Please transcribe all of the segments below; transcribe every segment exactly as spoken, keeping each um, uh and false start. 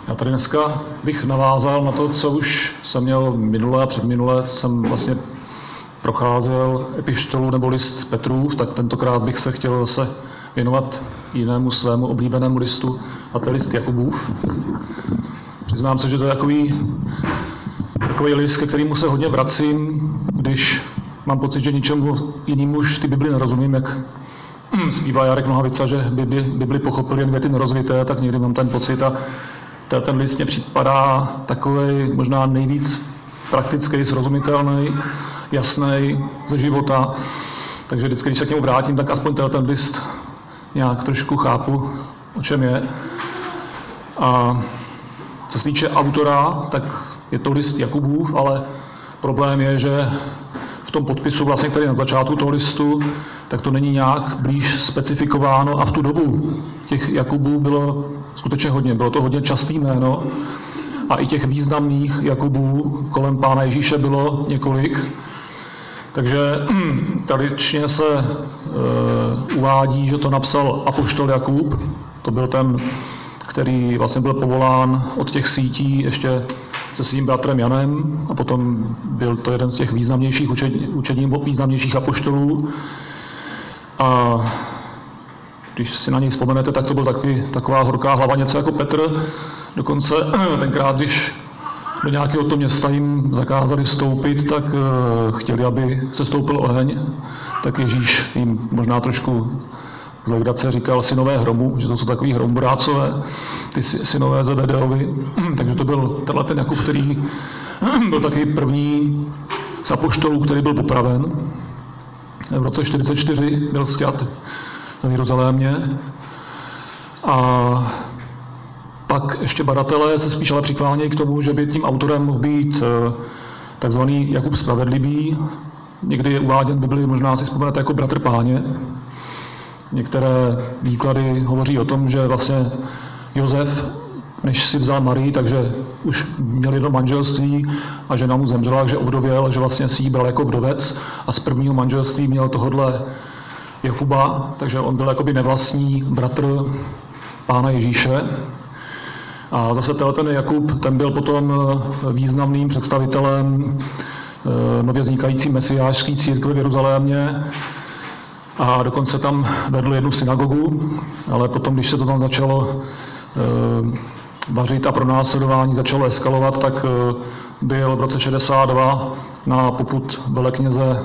Já tady dneska bych navázal na to, co už jsem měl minule a předminule. Jsem vlastně procházel epištolu nebo list Petrův, tak tentokrát bych se chtěl zase věnovat jinému svému oblíbenému listu, a to je list Jakubův. Přiznám se, že to je takový, takový list, ke kterému se hodně vracím, když mám pocit, že ničemu jinému už v té Bibli nerozumím, jak zpívá Jarek Nohavica, že Bibli, Bibli pochopili jen věty nerozvité, tak někdy mám ten pocit a ten list mě připadá takový možná nejvíc praktický, srozumitelný, jasný ze života. Takže vždycky, když se k němu vrátím, tak aspoň ten list nějak trošku chápu, o čem je. A co se týče autora, tak je to list Jakubův, ale problém je, že v tom podpisu, vlastně tady na začátku toho listu, tak to není nějak blíž specifikováno a v tu dobu těch Jakubů bylo skutečně hodně. Bylo to hodně častý jméno a i těch významných Jakubů kolem Pána Ježíše bylo několik. Takže tradičně se e, uvádí, že to napsal apoštol Jakub. To byl ten, který vlastně byl povolán od těch sítí ještě se svým bratrem Janem a potom byl to jeden z těch významnějších učení, učení významnějších apoštolů. A když si na něj vzpomenete, tak to byl takový, taková horká hlava, něco jako Petr. Dokonce tenkrát, když do nějakého toho města jim zakázali vstoupit, tak uh, chtěli, aby se stoupil oheň. Tak Ježíš jim možná trošku z legrace říkal synové hromu, že to jsou takový hromborácové, ty synové Zebedeovi. Takže to byl tenhle ten Jakub, který byl taky první z apoštolů, který byl popraven. V roce čtyřicet čtyři byl sťat v Jeruzalémě. A pak ještě badatelé se spíš ale přiklánějí k tomu, že by tím autorem mohl být takzvaný Jakub Spravedlivý. Někdy je uváděn v Bibli, možná si vzpomenete, jako bratr Páně. Některé výklady hovoří o tom, že vlastně Josef, než si vzal Marii, takže už měl jedno manželství a žena mu zemřela, takže ovdověl, že vlastně si ji bral jako vdovec a z prvního manželství měl tohodle Jakuba, takže on byl jakoby nevlastní bratr Pána Ježíše. A zase ten Jakub, ten byl potom významným představitelem nově vznikající mesiášské církve v Jeruzalémě a dokonce tam vedl jednu synagogu, ale potom, když se to tam začalo vařit a pronásledování začalo eskalovat, tak byl v roce šedesát dva na popud velekněze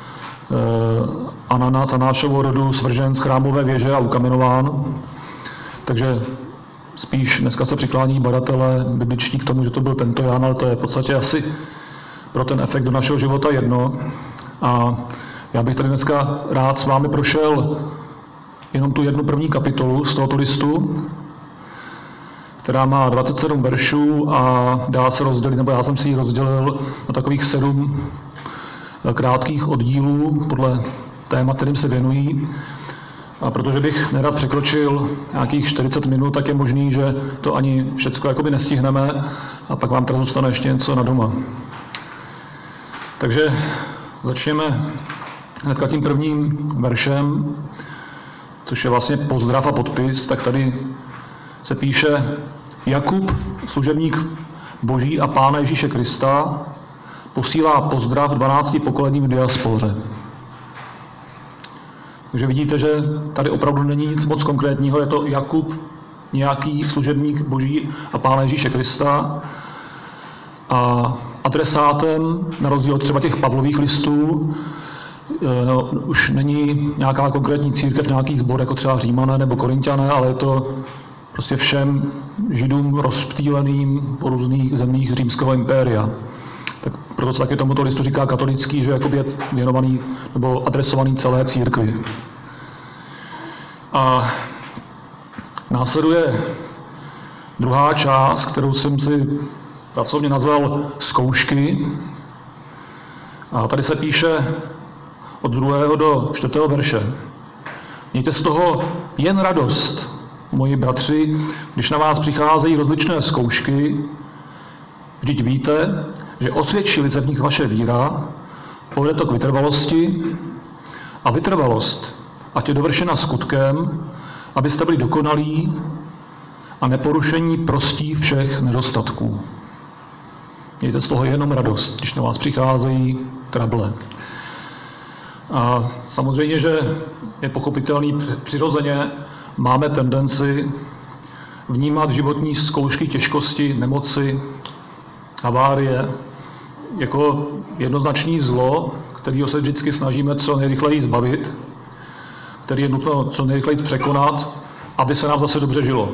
Anana z Anášovo rodu svržen z chrámové věže a ukamenován. Takže spíš dneska se přiklání badatelé bibliční k tomu, že to byl tento Jan, ale to je v podstatě asi pro ten efekt do našeho života jedno. A já bych tady dneska rád s vámi prošel jenom tu jednu první kapitolu z tohoto listu, která má dvacet sedm veršů a dá se rozdělit, nebo já jsem si ji rozdělil na takových sedm krátkých oddílů podle témat, kterým se věnují. A protože bych nerad překročil nějakých čtyřicet minut, tak je možný, že to ani všecko jakoby nestihneme a pak vám tady zůstane ještě něco na doma. Takže začněme hnedka tím prvním veršem, což je vlastně pozdrav a podpis. Tak tady se píše: Jakub, služebník Boží a Pána Ježíše Krista, posílá pozdrav dvanácti pokolením v diaspoře. Takže vidíte, že tady opravdu není nic moc konkrétního, je to Jakub, nějaký služebník Boží a Pána Ježíše Krista. A adresátem, na rozdíl od třeba těch Pavlových listů, no, už není nějaká konkrétní církev, nějaký sbor, jako třeba Římané nebo Korinťané, ale je to prostě všem Židům rozptýleným po různých zemích římského impéria. Tak proto se taky tomuto listu říká katolický, že je věnovaný nebo adresovaný celé církvi. A následuje druhá část, kterou jsem si pracovně nazval zkoušky. A tady se píše od druhého do čtvrtého verše. Mějte z toho jen radost, moji bratři, když na vás přicházejí rozličné zkoušky. Vždyť víte, že osvědčí-li se v nich vaše víra, povede to k vytrvalosti a vytrvalost, ať je dovršena skutkem, abyste byli dokonalí a neporušení prostí všech nedostatků. Mějte z toho jenom radost, když na vás přicházejí trable. A samozřejmě, že je pochopitelný přirozeně, máme tendenci vnímat životní zkoušky, těžkosti, nemoci, havárie jako jednoznačný zlo, kterého se vždycky snažíme co nejrychleji zbavit, který je nutno co nejrychleji překonat, aby se nám zase dobře žilo.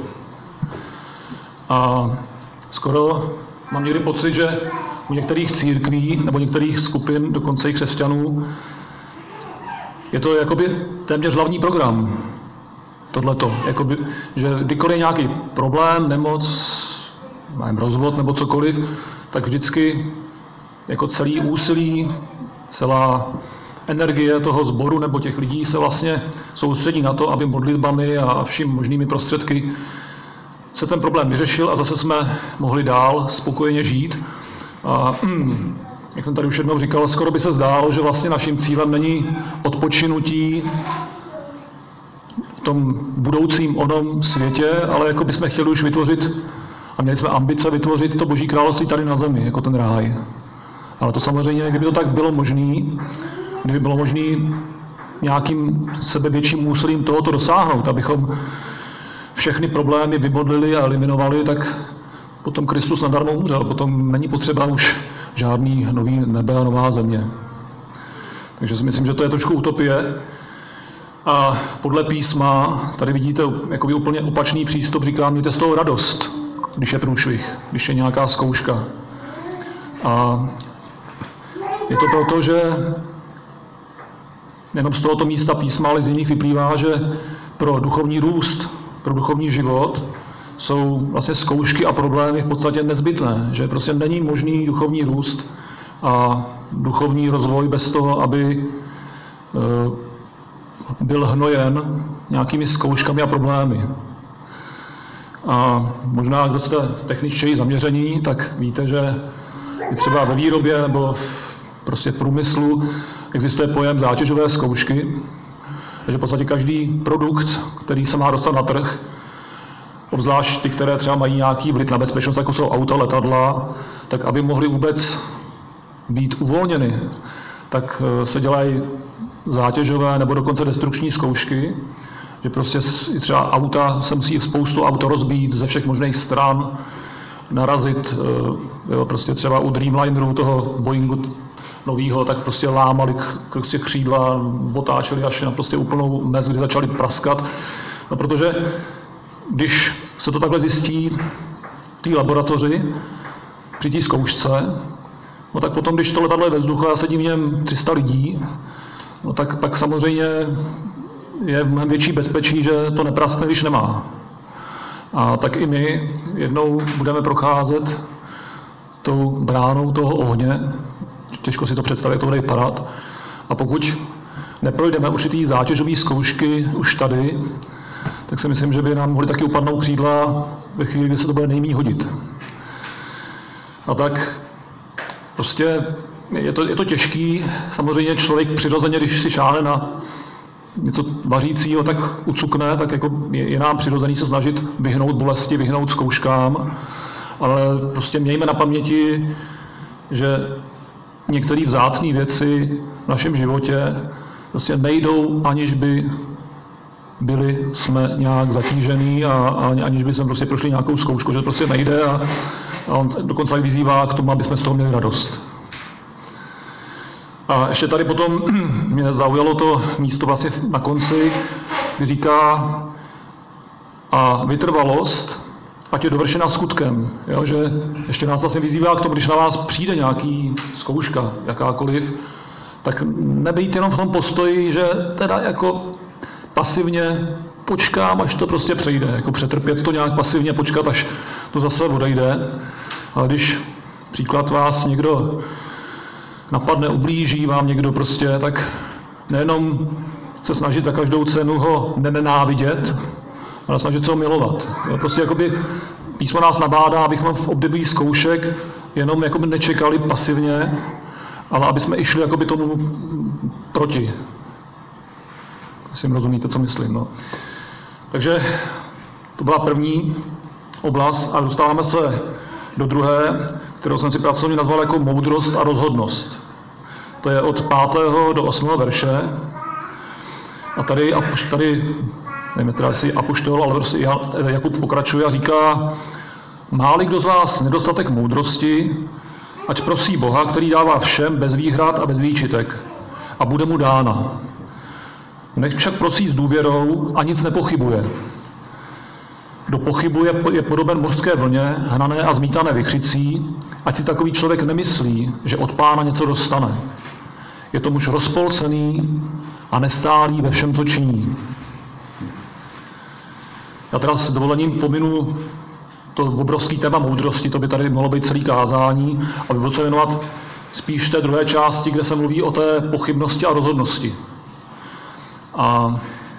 A skoro mám někdy pocit, že u některých církví nebo některých skupin, dokonce i křesťanů, je to jakoby téměř hlavní program. Tohleto, jakoby, že kdykoliv je nějaký problém, nemoc, nevím, rozvod nebo cokoliv, tak vždycky jako celý úsilí, celá energie toho sboru nebo těch lidí se vlastně soustředí na to, aby modlitbami a vším možnými prostředky se ten problém vyřešil a zase jsme mohli dál spokojeně žít. A jak jsem tady už jednou říkal, skoro by se zdálo, že vlastně naším cílem není odpočinutí v tom budoucím onom světě, ale jako bychom chtěli už vytvořit a měli jsme ambice vytvořit to Boží království tady na zemi, jako ten ráj. Ale to samozřejmě, kdyby to tak bylo možné, kdyby bylo možné nějakým sebevětším úsilím tohoto dosáhnout, abychom všechny problémy vymodlili a eliminovali, tak potom Kristus nadarmo umřel, potom není potřeba už žádný nový nebe a nová země. Takže si myslím, že to je trošku utopie. A podle písma, tady vidíte jakoby úplně opačný přístup, říká, mějte z toho radost, když je průšvih, když je nějaká zkouška. A je to proto, že jenom z tohoto místa písma, ale z jiných vyplývá, že pro duchovní růst, pro duchovní život jsou vlastně zkoušky a problémy v podstatě nezbytné, že prostě není možný duchovní růst a duchovní rozvoj bez toho, aby byl hnojen nějakými zkouškami a problémy. A možná, kdo jste techničtěji zaměření, tak víte, že třeba ve výrobě nebo prostě v průmyslu existuje pojem zátěžové zkoušky, takže v podstatě každý produkt, který se má dostat na trh, obzvlášť ty, které třeba mají nějaký vliv na bezpečnost, jako jsou auta, letadla, tak aby mohly vůbec být uvolněny, tak se dělají zátěžové nebo dokonce destrukční zkoušky, že prostě třeba auta se musí spoustu auto rozbít ze všech možných stran, narazit, jo, prostě třeba u Dreamlineru, toho Boeingu novýho, tak prostě lámali prostě křídla, otáčeli až na prostě úplnou mez, kdy začali praskat. No, protože když se to takhle zjistí v té laboratoři, při té zkoušce, no tak potom, když to letadlo je ve vzduchu a sedí v něm tři sta lidí, no tak pak samozřejmě je mnohem větší bezpečí, že to nepraskne, když nemá. A tak i my jednou budeme procházet tou bránou toho ohně, těžko si to představit, jak to bude vypadat. A pokud neprojdeme určitý zátěžové zkoušky už tady, tak si myslím, že by nám mohly taky upadnout křídla ve chvíli, kdy se to bude nejméně hodit. A tak prostě je to, je to těžký. Samozřejmě člověk přirozeně, když si šáhne na něco vařícího, tak ucukne, tak jako je, je nám přirozený se snažit vyhnout bolesti, vyhnout zkouškám, ale prostě mějme na paměti, že některé vzácné věci v našem životě prostě nejdou, aniž by byli jsme nějak zatížený a, a aniž by jsme prostě prošli nějakou zkoušku, že to prostě nejde a, a on dokonce vyzývá k tomu, aby jsme z toho měli radost. A ještě tady potom mě zaujalo to místo vlastně na konci, kdy říká a vytrvalost, ať je dovršena skutkem. Jo, že ještě nás vlastně vyzývá k tomu, když na vás přijde nějaký zkouška, jakákoliv, tak nebejte jenom v tom postoji, že teda jako pasivně počkám, až to prostě přejde, jako přetrpět to nějak pasivně, počkat, až to zase odejde. Ale když příklad vás někdo napadne, ublíží vám někdo prostě, tak nejenom se snažit za každou cenu ho nenenávidět, ale snažit se ho milovat. Jo, prostě jakoby písmo nás nabádá, abychom v období zkoušek jenom jakoby nečekali pasivně, ale aby jsme i šli jakoby tomu proti. Jestli jim rozumíte, co myslím. No. Takže to byla první oblast a dostáváme se do druhé, kterou jsem si pracovně nazval jako moudrost a rozhodnost. To je od pátého do osmého verše. A tady, tady nevím, teda jestli apoštol, ale prostě Jakub pokračuje a říká, má-li kdo z vás nedostatek moudrosti, ať prosí Boha, který dává všem bez výhrad a bez výčitek, a bude mu dána. Nech však prosí s důvěrou a nic nepochybuje. Kdo pochybuje, je podoben mořské vlně, hnané a zmítané vichřicí, ať si takový člověk nemyslí, že od Pána něco dostane. Je to muž rozpolcený a nestálý ve všem, co činí. Já teda s dovolením pominu to obrovský téma moudrosti, to by tady mohlo být celý kázání, a budu se věnovat spíš té druhé části, kde se mluví o té pochybnosti a rozhodnosti. A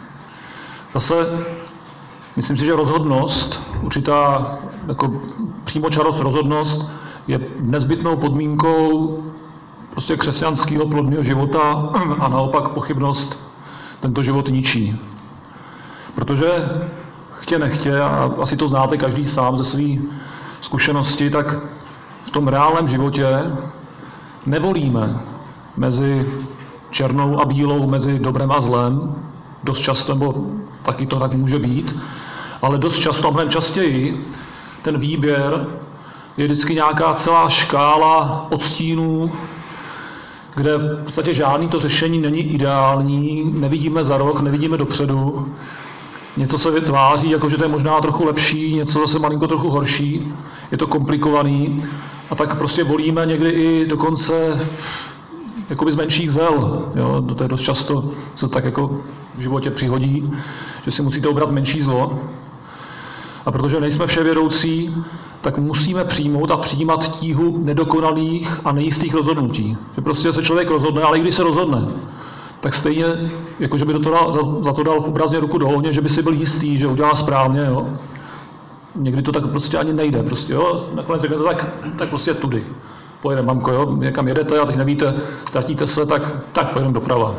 zase myslím si, že rozhodnost, určitá jako přímočarost rozhodnost je nezbytnou podmínkou prostě křesťanského plodného života a naopak pochybnost tento život ničí. Protože chtě nechtě, a asi to znáte každý sám ze své zkušenosti, tak v tom reálném životě nevolíme mezi černou a bílou, mezi dobrem a zlem, dost často, nebo taky to tak může být, ale dost často a mnohem častěji ten výběr je vždycky nějaká celá škála odstínů, kde v podstatě žádný to řešení není ideální, nevidíme za rok, nevidíme dopředu. Něco se vytváří, jako že to je možná trochu lepší, něco zase malinko trochu horší, je to komplikovaný a tak prostě volíme někdy i dokonce jakoby z menších zel. Jo? To je dost často, se tak jako v životě přihodí, že si musíte obrat menší zlo. A protože nejsme vševědoucí, tak musíme přijmout a přijímat tíhu nedokonalých a nejistých rozhodnutí. Že prostě se člověk rozhodne, ale i když se rozhodne, tak stejně, jako že by do toho, za, za to dal v obrazně ruku do ohně, že by si byl jistý, že udělá správně. Jo? Někdy to tak prostě ani nejde. Prostě, jo? Nakonec řeknete, tak, tak prostě tudy. Pojedeme, mamko, jo? Někam jedete a teď nevíte, ztratíte se, tak, tak pojedeme doprava.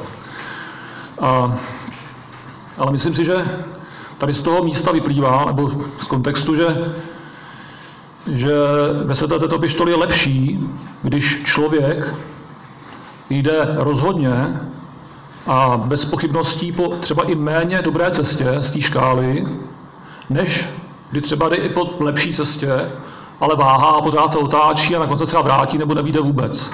A, ale myslím si, že tady z toho místa vyplývá, nebo z kontextu, že, že ve světle této epištoly je lepší, když člověk jde rozhodně a bez pochybností po třeba i méně dobré cestě z té škály, než kdy třeba jde i po lepší cestě, ale váhá a pořád se otáčí a nakonec se třeba vrátí nebo nevíde vůbec.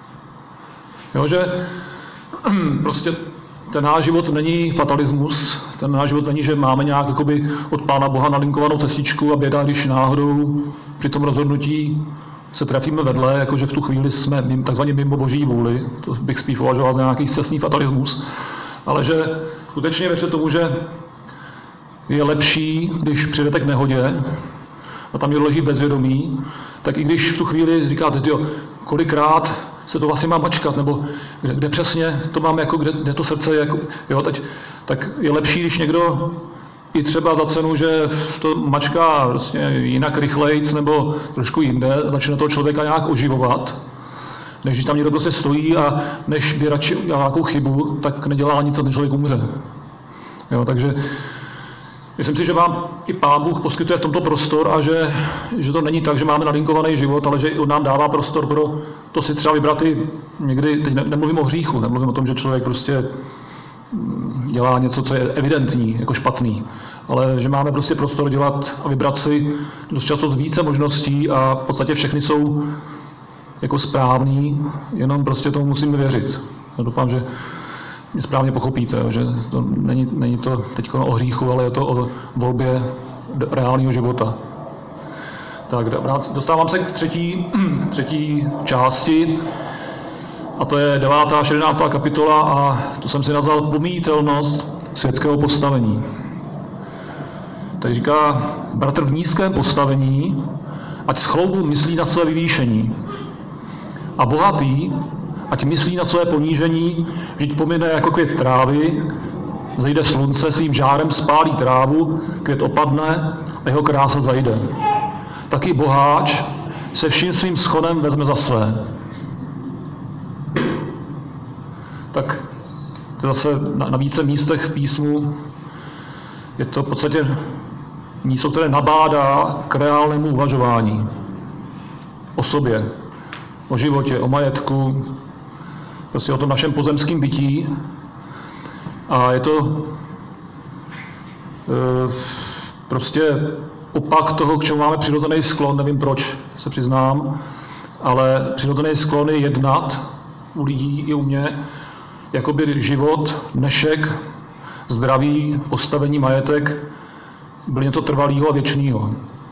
Jo, že prostě ten náš život není fatalismus, ten náš život není, že máme nějak jakoby od Pána Boha nalinkovanou cestičku a běda, když náhodou při tom rozhodnutí se trefíme vedle, jakože v tu chvíli jsme takzvaně mimo boží vůli, to bych spíš považoval za nějaký scestný fatalismus, ale že skutečně věřte tomu, že je lepší, když přijdete k nehodě a tam je leží bezvědomí, tak i když v tu chvíli říkáte, tyjo, kolikrát se to vlastně má mačkat, nebo kde, kde přesně to mám, jako kde, kde to srdce je, jako, jo, teď, tak je lepší, když někdo i třeba za cenu, že to mačká vlastně jinak rychlejc nebo trošku jinde, začne toho člověka nějak oživovat, než když tam někdo prostě stojí a než by radši udělal nějakou chybu, tak nedělá nic, ten člověk umře. Jo, takže myslím si, že vám i Pán Bůh poskytuje v tomto prostor a že, že to není tak, že máme nalinkovaný život, ale že on nám dává prostor pro to si třeba vybrat i někdy, teď nemluvím o hříchu, nemluvím o tom, že člověk prostě dělá něco, co je evidentní, jako špatný, ale že máme prostě prostor dělat a vybrat si dost často z více možností a v podstatě všechny jsou jako správný, jenom prostě tomu musíme věřit. Já doufám, že mě správně pochopíte, že to není, není to teď o hříchu, ale je to o volbě reálného života. Tak dostávám se k třetí, třetí části, a to je devátá až jedenáctá kapitola a to jsem si nazval pomíjitelnost světského postavení. Tak říká, bratr v nízkém postavení, ať s chloubou myslí na své vyvýšení. A bohatý, ať myslí na své ponížení, žít pomine jako květ trávy, zejde slunce, svým žárem spálí trávu, květ opadne a jeho krása zajde. Taky boháč se vším svým schonem vezme za své. Tak to zase na, na více místech v písmu je to v podstatě místo, které nabádá k reálnému uvažování o sobě, o životě, o majetku, prostě o tom našem pozemském bytí. A je to e, prostě opak toho, k čemu máme přirozený sklon, nevím proč, se přiznám, ale přirozený sklon je jednat u lidí i u mě, jakoby život, dnešek, zdraví, postavení, majetek byl něco trvalého a věčného.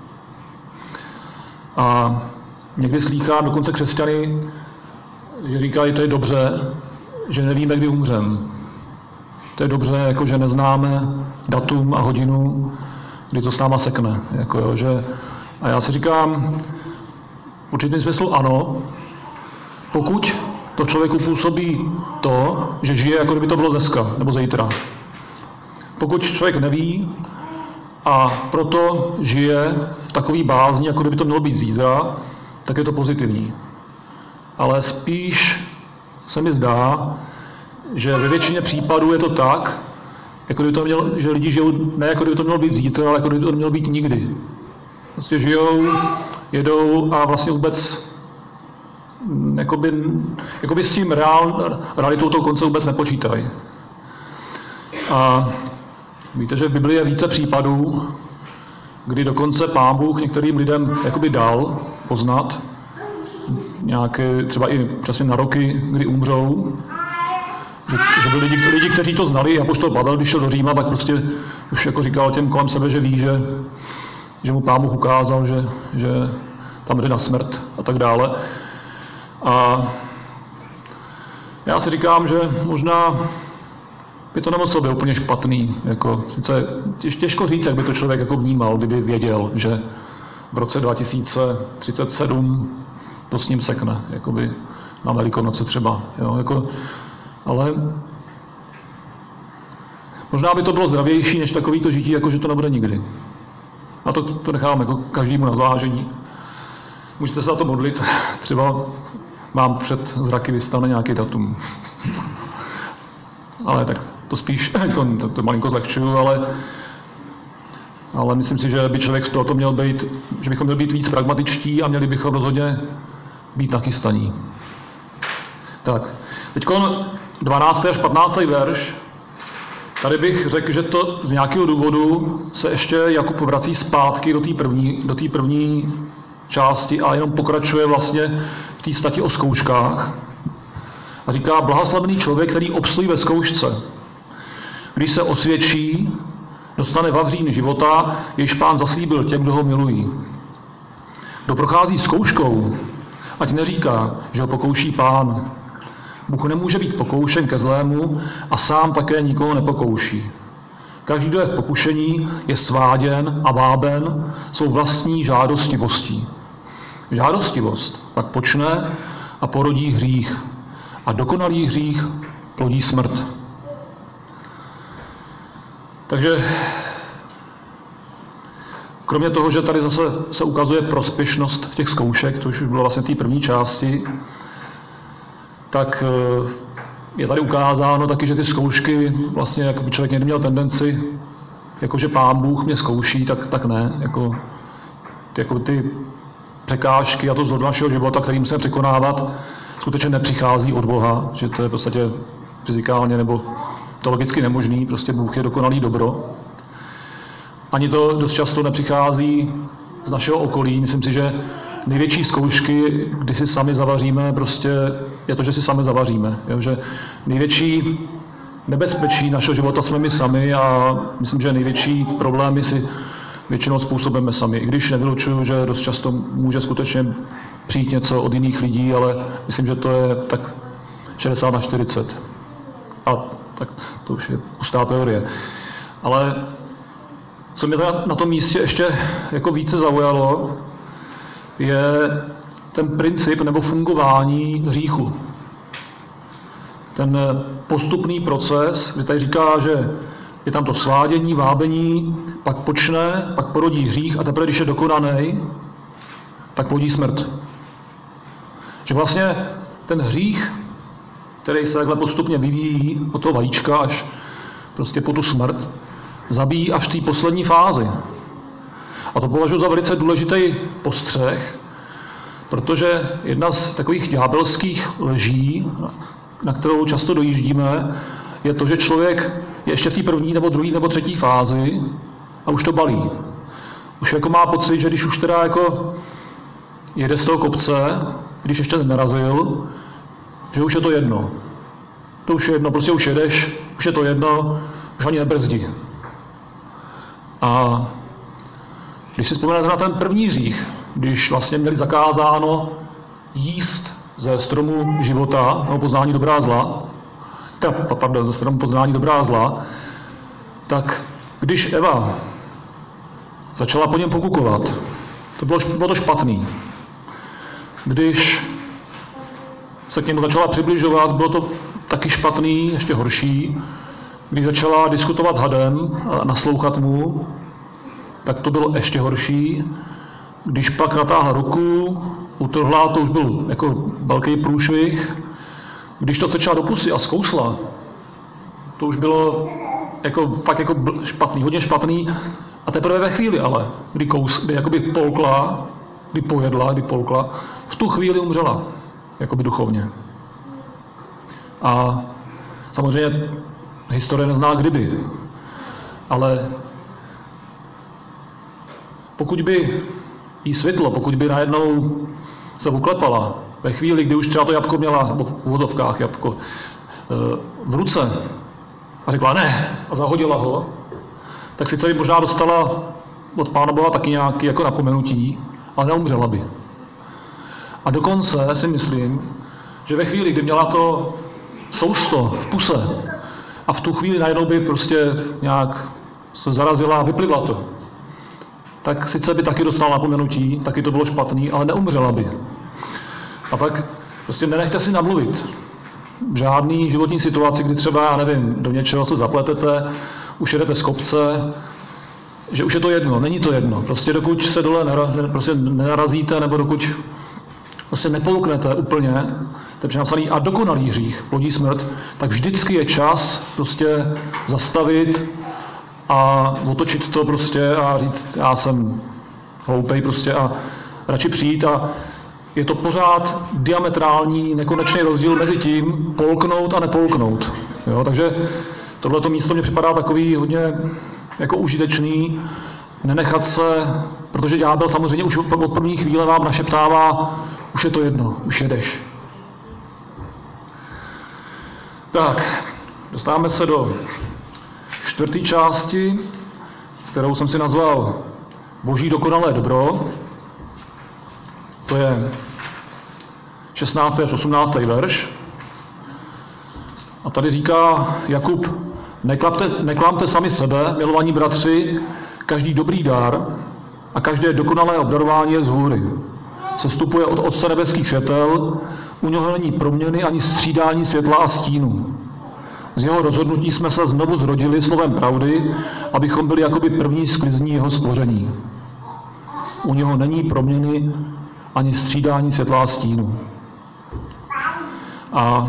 A někdy slýchám dokonce křesťany, že říkají, to je dobře, že nevíme, kdy umřem. To je dobře, jako že neznáme datum a hodinu, kdy to s náma sekne. Jako jo, že, a já si říkám, v určitém smyslu ano, pokud to člověku působí to, že žije, jako kdyby to bylo dneska nebo zítra. Pokud člověk neví a proto žije v takové bázni, jako kdyby to mělo být zítra, tak je to pozitivní. Ale spíš se mi zdá, že ve většině případů je to tak, jako kdyby to mělo, že lidi žijou ne jako kdyby to mělo být zítra, ale jako kdyby to mělo být nikdy. Prostě žijou, jedou a vlastně vůbec jakoby, jakoby s tím reál, realitou toho konce vůbec nepočítají. A víte, že v Biblii je více případů, kdy dokonce Pán Bůh některým lidem jakoby dal poznat, nějaké, třeba i přesně na roky, kdy umřou, že, že byli lidi, lidi, kteří to znali, apoštol Pavel, když šel do Říma, tak prostě už jako říkal těm kolem sebe, že ví, že, že mu Pán Bůh ukázal, že, že tam jde na smrt a tak dále. A já si říkám, že možná by to nemuselo být úplně špatný. Jako, sice těžko říct, jak by to člověk jako vnímal, kdyby věděl, že v roce dva tisíce třicet sedm to s ním sekne, jakoby na Velikonoce třeba. Jo, jako, ale možná by to bylo zdravější, než takový to žití, jako že to nebude nikdy. A to, to nechám jako každému na zvážení. Můžete se za to modlit, třeba mám před zraky vystane nějaký datum. Ale tak to spíš, to, to malinko zlehčuju, ale, ale myslím si, že by člověk v tohoto měl být, že bychom měli být víc pragmatičtí a měli bychom rozhodně být nachystaní. Tak, teď dvanáctý až patnáctý verš. Tady bych řekl, že to z nějakého důvodu se ještě Jakub vrací zpátky do té první, do té první části a jenom pokračuje vlastně v té stati o zkouškách. A říká, blahoslavený člověk, který obstojí ve zkoušce. Když se osvědčí, dostane vavřín života, jež Pán zaslíbil těm, kdo ho milují. Kdo prochází zkouškou, ať neříká, že ho pokouší Pán. Bůh nemůže být pokoušen ke zlému a sám také nikoho nepokouší. Každý, kdo je v pokušení, je sváděn a váben svou vlastní žádostivostí. Žádostivost pak počne a porodí hřích. A dokonalý hřích plodí smrt. Takže kromě toho, že tady zase se ukazuje prospěšnost těch zkoušek, to už bylo vlastně v té první části, tak je tady ukázáno taky, že ty zkoušky vlastně, jako by člověk někdy měl tendenci, jakože Pán Bůh mě zkouší, tak, tak ne. Jako, jako ty překážky a to zlo našeho života, který musíme překonávat, skutečně nepřichází od Boha, že to je v podstatě fyzikálně nebo teologicky nemožný, prostě Bůh je dokonalý dobro. Ani to dost často nepřichází z našeho okolí. Myslím si, že největší zkoušky, kdy si sami zavaříme, prostě je to, že si sami zavaříme. Jo? Že největší nebezpečí našeho života jsme my sami a myslím, že největší problémy si většinou způsobíme sami. I když nevylučuju, že dost často může skutečně přijít něco od jiných lidí, ale myslím, že to je tak šedesát na čtyřicet. A tak to už je pustá teorie. Ale co mě na tom místě ještě jako více zaujalo, je ten princip nebo fungování hříchu. Ten postupný proces, kdy tady říká, že je tam to svádění, vábení, pak počne, pak porodí hřích a teprve, když je dokonaný, tak plodí smrt. Že vlastně ten hřích, který se takhle postupně vyvíjí od toho vajíčka až prostě po tu smrt, zabíjí až v té poslední fázi. A to považuji za velice důležitý postřeh, protože jedna z takových ďábelských lží, na kterou často dojíždíme, je to, že člověk je ještě v té první nebo druhé nebo třetí fázi a už to balí. Už jako má pocit, že když už teda jako jede z toho kopce, když ještě nenarazil, že už je to jedno. To už je jedno, prostě už jedeš, už je to jedno, už ani nebrzdí. A když si vzpomenete na ten první hřích, když vlastně měli zakázáno jíst ze stromu života, nebo poznání dobrá a zla, teda, pardon, ze stromu poznání dobrá a zla, tak když Eva začala po něm pokukovat, to bylo, bylo to špatný. Když se k němu začala přibližovat, bylo to taky špatný, ještě horší. Když začala diskutovat s hadem a naslouchat mu, tak to bylo ještě horší. Když pak natáhla ruku, utrhla, to už byl jako velký průšvih. Když to strčila do pusy a zkousla, to už bylo jako, fakt jako špatný, hodně špatný. A teprve ve chvíli ale, kdy, kous, kdy jakoby polkla, kdy pojedla, kdy polkla, v tu chvíli umřela, jakoby duchovně. A samozřejmě historie nezná kdyby, ale pokud by jí světlo, pokud by najednou se uklepala ve chvíli, kdy už třeba to jabko měla, nebo v uvozovkách jabko, v ruce a řekla ne a zahodila ho, tak sice by možná dostala od Pána Boha taky nějaké jako napomenutí, ale neumřela by. A dokonce si myslím, že ve chvíli, kdy měla to sousto v puse a v tu chvíli najednou by prostě nějak se zarazila a vyplivla to, tak sice by taky dostala napomenutí, taky to bylo špatný, ale neumřela by. A tak prostě nenechte si namluvit. V žádný životní situaci, kdy třeba, já nevím, do něčeho se zapletete, už jedete z kopce, že už je to jedno, není to jedno. Prostě dokud se dole nera, prostě nenarazíte, nebo dokud prostě nepolknete úplně, to je přinapsaný a dokonalý hřích, plodí smrt, tak vždycky je čas prostě zastavit a otočit to prostě a říct, já jsem hloupej prostě a radši přijít a je to pořád diametrální, nekonečný rozdíl mezi tím polknout a nepolknout. Jo, takže tohleto místo mě připadá takový hodně jako užitečný, nenechat se, protože ďábel samozřejmě už od první chvíle vám našeptává, už je to jedno, už jedeš. Tak, dostáváme se do čtvrté části, kterou jsem si nazval Boží dokonalé dobro. To je šestnáctý až osmnáctý verš. A tady říká Jakub, neklamte, neklamte sami sebe, milovaní bratři, každý dobrý dar a každé dokonalé obdarování je z hůry. Sestupuje od Otce nebeských světel, u něho není proměny ani střídání světla a stínu. Z jeho rozhodnutí jsme se znovu zrodili slovem pravdy, abychom byli jakoby první sklizní jeho stvoření. U něho není proměny ani střídání světla a stínu. A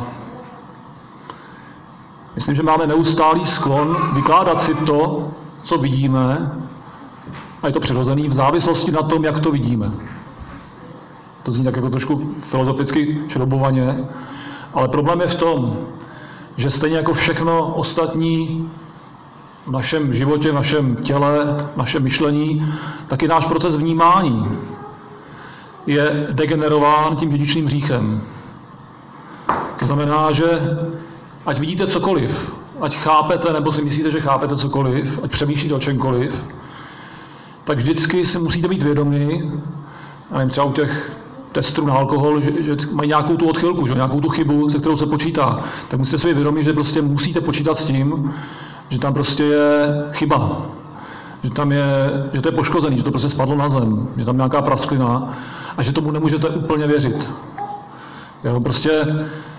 myslím, že máme neustálý sklon vykládat si to, co vidíme, a je to přirozený v závislosti na tom, jak to vidíme. To zní tak jako trošku filozoficky šroubovaně, ale problém je v tom, že stejně jako všechno ostatní v našem životě, v našem těle, v našem myšlení, tak i náš proces vnímání je degenerován tím dědičným hříchem. To znamená, že ať vidíte cokoliv, ať chápete, nebo si myslíte, že chápete cokoliv, ať přemýšlíte o čemkoliv, tak vždycky si musíte být vědomí, já nevím, třeba u těch testů na alkohol, že, že mají nějakou tu odchylku, že, nějakou tu chybu, se kterou se počítá, tak musíte si být vědomí, že prostě musíte počítat s tím, že tam prostě je chyba, že tam je, že to je poškozený, že to prostě spadlo na zem, že tam nějaká prasklina a že tomu nemůžete úplně věřit. Jo, prostě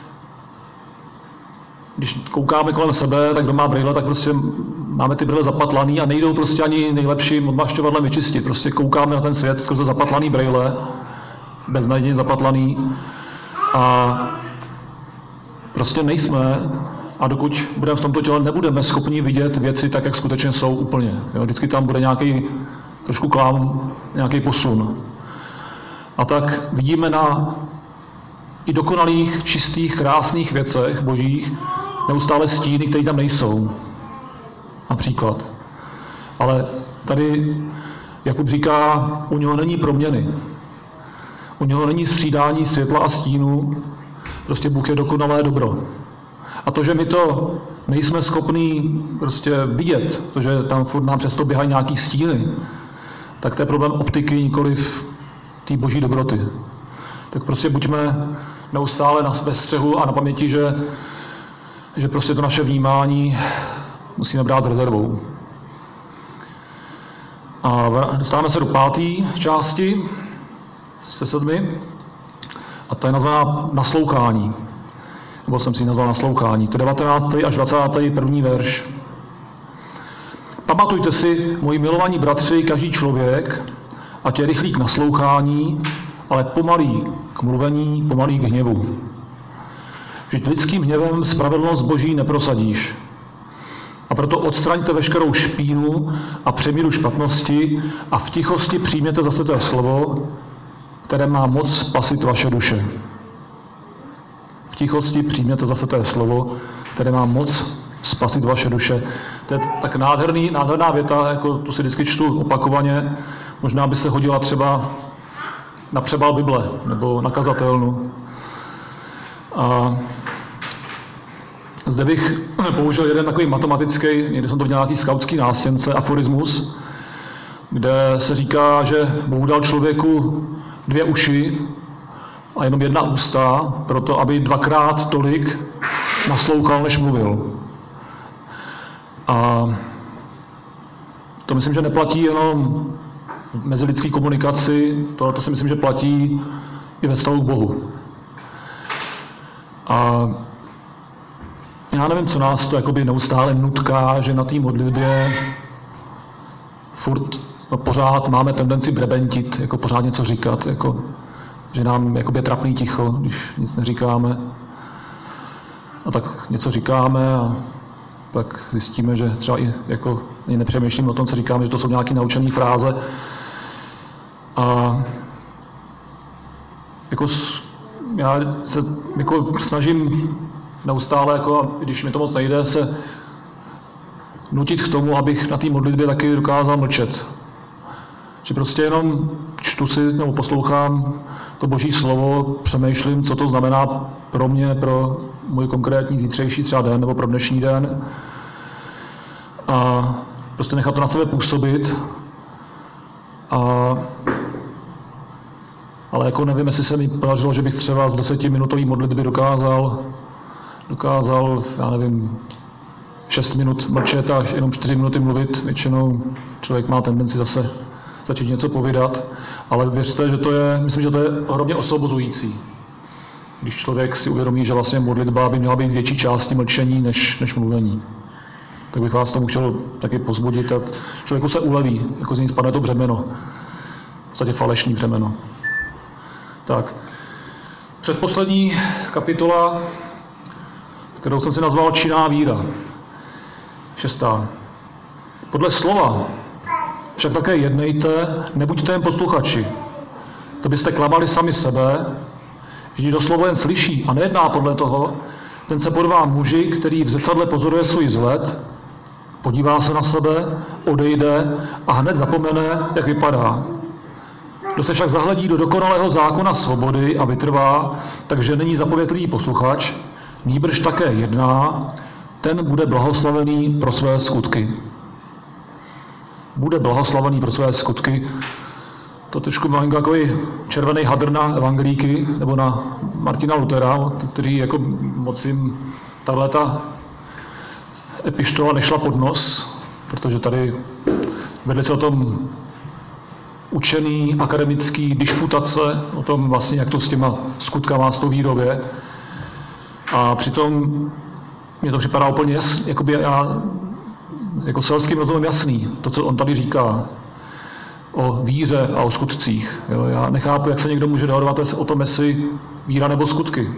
když koukáme kolem sebe, tak kdo má brýle, tak prostě máme ty brýle zapatlaný a nejdou prostě ani nejlepším odmašťovadlem vyčistit. Prostě koukáme na ten svět skrze zapatlaný brýle, beznadějně zapatlaný a prostě nejsme a dokud budeme v tomto těle, nebudeme schopni vidět věci tak, jak skutečně jsou úplně. Jo, vždycky tam bude nějaký trošku k vám nějaký posun. A tak vidíme na i dokonalých, čistých, krásných věcech božích neustále stíny, které tam nejsou. Například. Ale tady Jakub říká, u něho není proměny. U něho není střídání světla a stínu, prostě Bůh je dokonalé dobro. A to, že my to nejsme schopní prostě vidět, to, že tam furt nám přesto běhají nějaký stíny, tak to je problém optiky, nikoliv té boží dobroty. Tak prostě buďme neustále na střehu a na paměti, že, že prostě to naše vnímání musíme brát s rezervou. A dostáváme se do páté části se sedmi a ta je nazvaná naslouchání. Nebo jsem si ji nazval naslouchání. To je devatenáctý až dvacátý první verš. Pamatujte si, moji milovaní bratři, každý člověk, ať je rychlý k naslouchání, ale pomalý k mluvení, pomalý k hněvu. Vždyť lidským hněvem spravedlnost Boží neprosadíš. A proto odstraňte veškerou špínu a přemíru špatnosti a v tichosti přijměte zase to slovo, které má moc spasit vaše duše. V tichosti přijměte zase to slovo, které má moc spasit vaše duše. To je tak nádherný, nádherná věta, jako tu si vždycky čtu opakovaně. Možná by se hodila třeba na přebal Bible nebo na kazatelnu. A zde bych použil jeden takový matematický, někdy jsem to viděl nějaký skautský nástěnce, aforismus, kde se říká, že Bůh dal člověku dvě uši a jenom jedna ústa, proto aby dvakrát tolik naslouchal, než mluvil. A to myslím, že neplatí jenom v mezilidské komunikaci, to, to si myslím, že platí i ve vztahu k Bohu. A já nevím, co nás to jakoby neustále nutká, že na té modlitbě furt no, pořád máme tendenci brebentit, jako pořád něco říkat, jako, že nám jakoby je trapný ticho, když nic neříkáme. A tak něco říkáme a pak zjistíme, že třeba i jako ani nepřemýšlím o tom, co říkáme, že to jsou nějaké naučené fráze. A jako já se jako snažím neustále, jako, když mi to moc nejde, se nutit k tomu, abych na té modlitbě taky dokázal mlčet. Že prostě jenom čtu si nebo poslouchám to Boží slovo, přemýšlím, co to znamená pro mě, pro můj konkrétní zítřejší třeba den nebo pro dnešní den. A prostě nechat to na sebe působit. A ale jako nevím, jestli se mi podařilo, že bych třeba z desetiminutový modlitby dokázal dokázal, já nevím, šest minut mlčet a jenom čtyři minuty mluvit. Většinou člověk má tendenci zase začít něco povídat, ale věřte, že to je, myslím, že to je ohromně osvobozující. Když člověk si uvědomí, že vlastně modlitba by měla být z větší části mlčení než, než mluvení. Tak bych vás tomu chtěl taky pozbudit a člověku se uleví, jako z ní spadne to břemeno. V podstatě falešní břemeno. Tak. Předposlední kapitola, kterou jsem si nazval Činná víra. Šestá. Podle slova však také jednejte, nebuďte jen posluchači. To byste klamali sami sebe, že kdo slovo jen slyší a nejedná podle toho, ten se podvá muži, který v zrcadle pozoruje svůj vzhled, podívá se na sebe, odejde a hned zapomene, jak vypadá. Kdo se však zahledí do dokonalého zákona svobody a vytrvá, takže není zapovětlý posluchač, nýbrž také jedná, ten bude blahoslavený pro své skutky. Bude blahoslavený pro své skutky. To trošku malinko takový červený hadr na evangelíky, nebo na Martina Luthera, kteří jako moc jim tahleta epištola nešla pod nos, protože tady vedli se o tom učený, akademický disputace, o tom vlastně, jak to s těma skutkama, s tou vírou je. A přitom mně to připadá úplně jasný, jakoby já, jako selským rozumem jasný, to, co on tady říká o víře a o skutcích. Jo, já nechápu, jak se někdo může dohodovat o tom, jestli víra nebo skutky.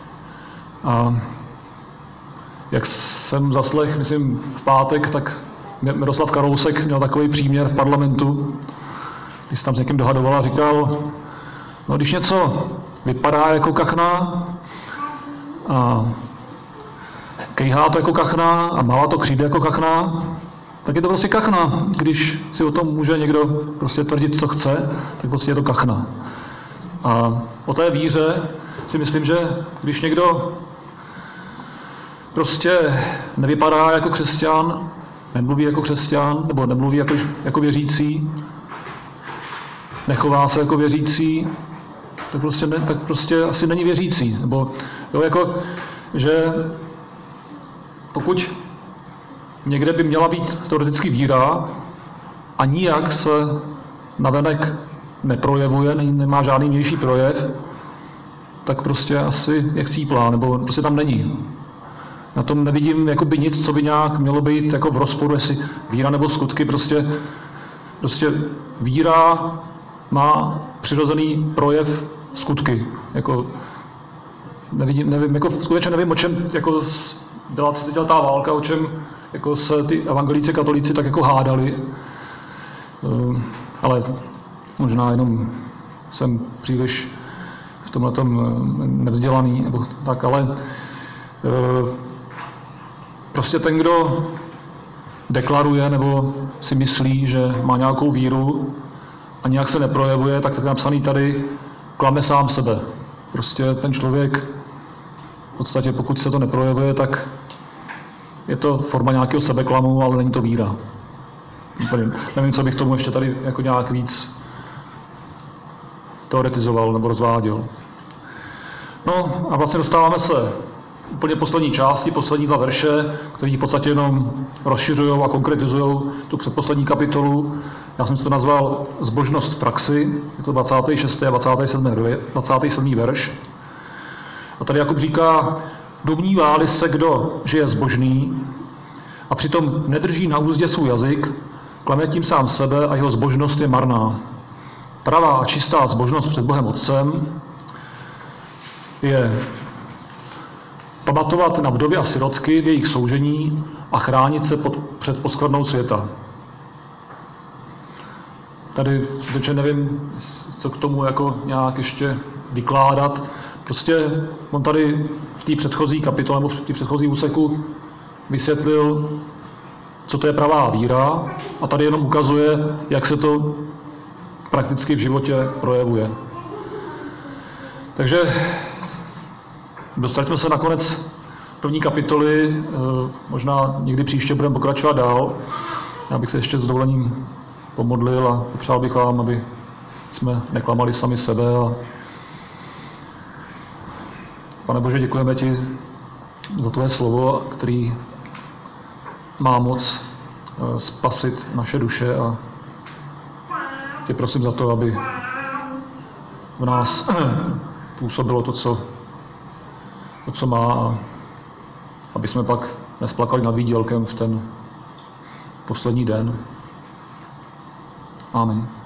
A jak jsem zaslech, myslím, v pátek, tak Miroslav Kalousek měl takový příměr v parlamentu, když se tam s někým dohadoval a říkal, no když něco vypadá jako kachna a kejhá to jako kachna a má to křídla jako kachna, tak je to prostě kachna. Když si o tom může někdo prostě tvrdit, co chce, tak prostě je to kachna. A o té víře si myslím, že když někdo prostě nevypadá jako křesťan, nemluví jako křesťan, nebo nemluví jako, jako věřící, nechová se jako věřící, tak prostě, ne, tak prostě asi není věřící. Nebo jo, jako, že pokud někde by měla být teoreticky víra a nijak se navenek neprojevuje, nemá žádný vnější projev, tak prostě asi je chcíplá, nebo prostě tam není. Na tom nevidím jakoby nic, co by nějak mělo být jako v rozporu, jestli víra nebo skutky. Prostě, prostě víra má přirozený projev skutky. Jako, nevidím, nevím, jako skutečně nevím, o čem jako byla třicetiletá válka, o čem jako se ty evangelíci, katolíci tak jako hádali. Ale možná jenom jsem příliš v tomhletom nevzdělaný, nebo tak, ale prostě ten, kdo deklaruje nebo si myslí, že má nějakou víru a nějak se neprojevuje, tak tak napsaný tady klame sám sebe. Prostě ten člověk, v podstatě pokud se to neprojevuje, tak je to forma nějakého sebeklamu, ale není to víra. Nevím, co bych tomu ještě tady jako nějak víc teoretizoval nebo rozváděl. No a vlastně dostáváme se úplně poslední části, poslední dva verše, které v podstatě jenom rozšiřují a konkretizují tu předposlední kapitolu. Já jsem si to nazval Zbožnost v praxi, je to dvacátý šestý a dvacátý sedmý verš. A tady Jakub říká, domnívá-li se kdo, že je zbožný a přitom nedrží na úzdě svůj jazyk, klame tím sám sebe a jeho zbožnost je marná. Pravá a čistá zbožnost před Bohem Otcem je pamatovat na vdovy a sirotky v jejich soužení a chránit se pod, před poskvrnou světa. Tady skutečně nevím, co k tomu jako nějak ještě vykládat. Prostě on tady v té předchozí kapitole nebo v té předchozí úseku vysvětlil, co to je pravá víra a tady jenom ukazuje, jak se to prakticky v životě projevuje. Takže dostali jsme se na konec první kapitoly, možná někdy příště budeme pokračovat dál. Já bych se ještě s dovolením pomodlil a popřál bych vám, aby jsme neklamali sami sebe. A Pane Bože, děkujeme ti za tvoje slovo, který má moc spasit naše duše a tě prosím za to, aby v nás působilo to, co, to, co má, a aby jsme pak nesplakali nad výdělkem v ten poslední den. Amen.